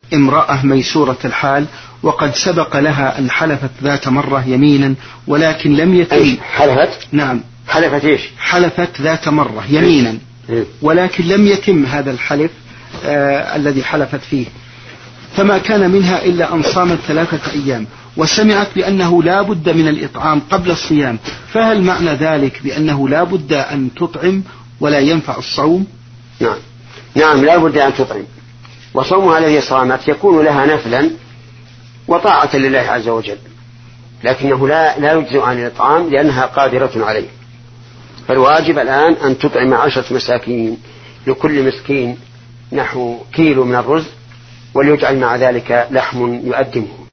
امرأة ميسورة الحال وقد سبق لها أن حلفت ذات مرة يمينا ولكن لم يتم. حلفت؟ نعم. حلفت إيش؟ حلفت ذات مرة يمينا ولكن لم يتم هذا الحلف الذي حلفت فيه، فما كان منها إلا أن صامت 3 أيام وسمعت بأنه لا بد من الإطعام قبل الصيام، فهل معنى ذلك بأنه لا بد أن تطعم ولا ينفع الصوم؟ نعم لا بد أن تطعم، وصومها الذي صامت يكون لها نفلا وطاعة لله عز وجل، لكنه لا يجزئ عن الإطعام لأنها قادرة عليه. فالواجب الآن أن تطعم 10 مساكين، لكل مسكين نحو كيلو من الرز، وليجعل مع ذلك لحم يؤدمه.